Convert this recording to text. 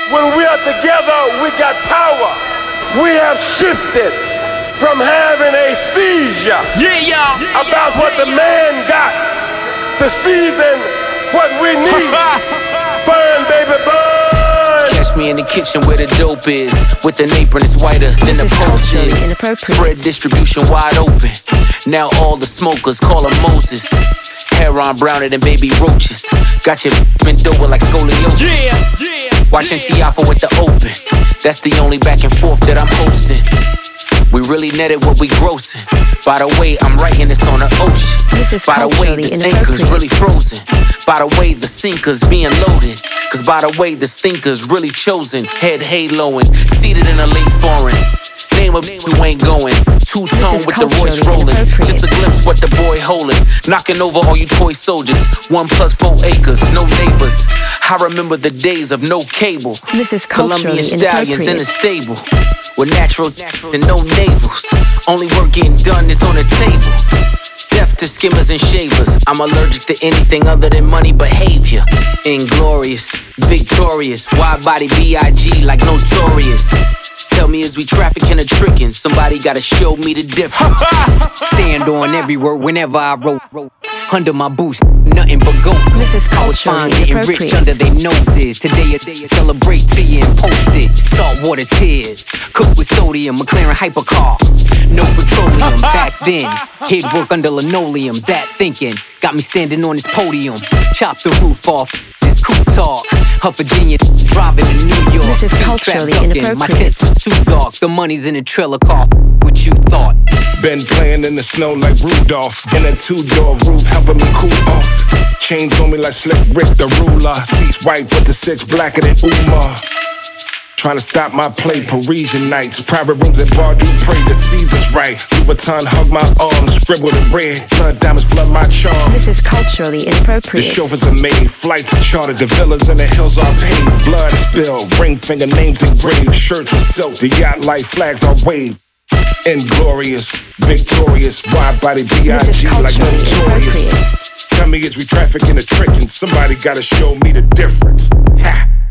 when we are together, we got power. We have shifted from having a seizure about what the man got to season what we need. Burn, baby, burn. Catch me in the kitchen where the dope is. With an apron, it's whiter than the post is. Spread distribution wide open. Now all the smokers call him Moses. Hair on browner than baby roaches. Got your bent over like scoliosis. Watching Tiafa with the open. That's the only back and forth that I'm hosting. We really netted what we grossing. By the way, I'm writing this on the ocean. By the way, this anchor's really frozen. By the way, the sinker's being loaded. Cause by the way, the stinker's really chosen. Head haloing, seated in a late foreign. Name of you ain't going. Two-tone with the Royce rolling. Just a glimpse what the boy holding. Knocking over all you toy soldiers. 1 + 4 acres, no neighbors. I remember the days of no cable. Colombian stallions in the stable. With natural and no navels. Only work getting done is on the table. Deaf to skimmers and shavers. I'm allergic to anything other than money behavior. Inglorious, victorious. Wide body B.I.G. like notorious. Tell me, is we trafficking or tricking? Somebody gotta show me the difference. Stand on every word whenever I wrote. Under my boots, nothing but gold. I was fine getting rich under their noses. Today a day to celebrate tea and post it. Saltwater tears, cooked with sodium, McLaren hypercar. No petroleum back then. Head work under linoleum. That thinking got me standing on this podium. Chop the roof off. This cool talk. Of Virginia, driving to New York. This is culturally inappropriate. My tents was too dark. The money's in a trailer car. What you thought? Been playing in the snow like Rudolph. In a 2-door roof, helping me cool off. Chains on me like Slick Rick the ruler. Seats white, but the 6 blacker than Umar. Trying to stop my play, Parisian nights. Private rooms at Bar Dupree, the season's right. Vuitton hug my arms, scribbled in red. Blood diamonds flood my charm. This is culturally inappropriate. The chauffeurs are made, flights are chartered. The villas in the hills are paved. Blood spilled, ring finger names engraved. Shirts with silk, the yacht light flags are waved. Inglorious, victorious, wide body B.I.G. like notorious. Tell me, is we trafficking or tricking? Somebody gotta show me the difference. Ha!